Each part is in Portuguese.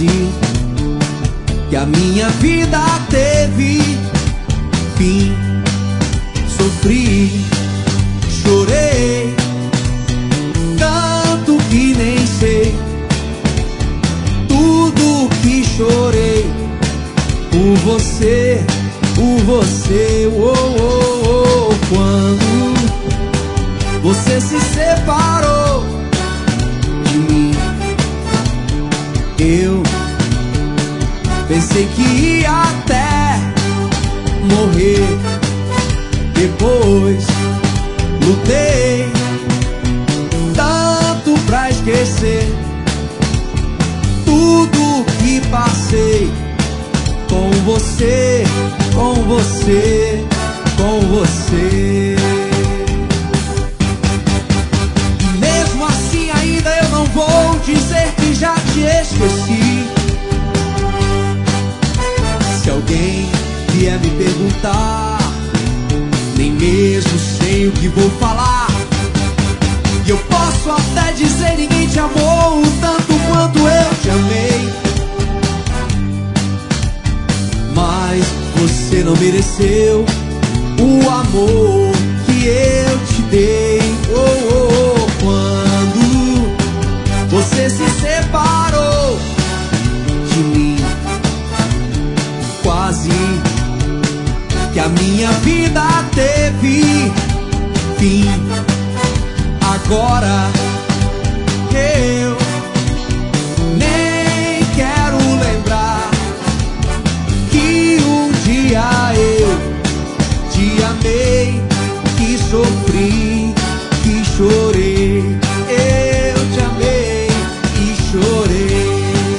quase que a minha vida teve fim. Sofri, chorei, tanto que nem sei tudo que chorei por você, por você. Oh, oh, oh. Quando você se separou de mim, eu pensei que ia até morrer. Depois lutei tanto pra esquecer tudo que passei com você, com você, com você. E mesmo assim ainda eu não vou dizer que já te esqueci. Se alguém vier me perguntar, nem mesmo sei o que vou falar. E eu posso até dizer: ninguém te amou tanto quanto eu te amei. Mas você não mereceu o amor que eu te dei. Oh, oh, oh. Quando você se separou de mim, quase que a minha vida teve fim. Agora eu nem quero lembrar que um dia eu te amei, que sofri, que chorei. Eu te amei e chorei.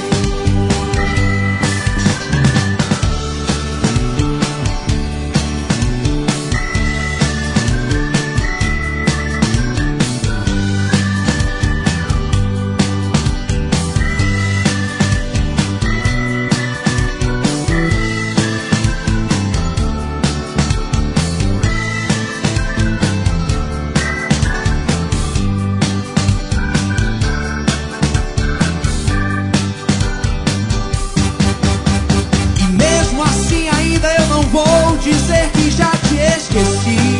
Vou dizer que já te esqueci.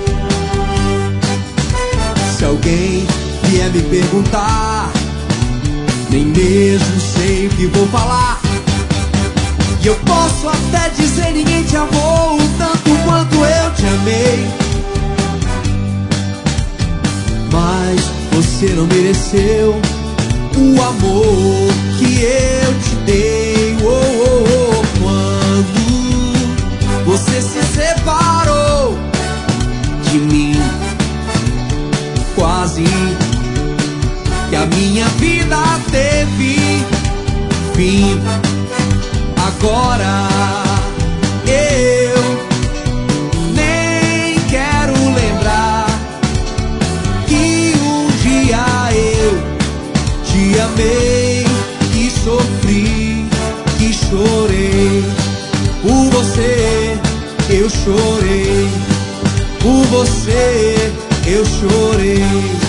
Se alguém vier me perguntar, nem mesmo sei o que vou falar. E eu posso até dizer: ninguém te amou tanto quanto eu te amei. Mas você não mereceu o amor que eu te dei. Oh, oh, oh. Quando você se separou de mim, quase que a minha vida teve fim. Agora eu nem quero lembrar que um dia eu te amei, que sofri, que chorei. Por você eu chorei, por você eu chorei.